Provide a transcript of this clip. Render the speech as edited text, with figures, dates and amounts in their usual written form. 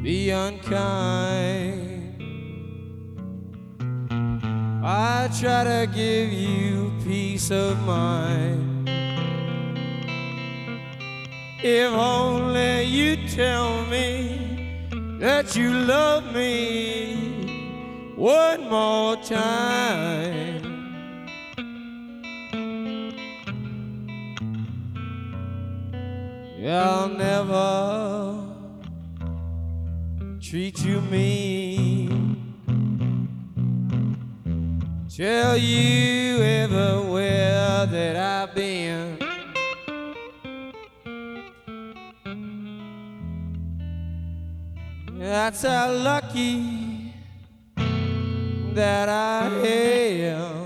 be unkind. I try to give you peace of mind. If only you tell me that you love me one more time. I'll never treat you mean, tell you everywhere that I've been. That's how lucky that I am.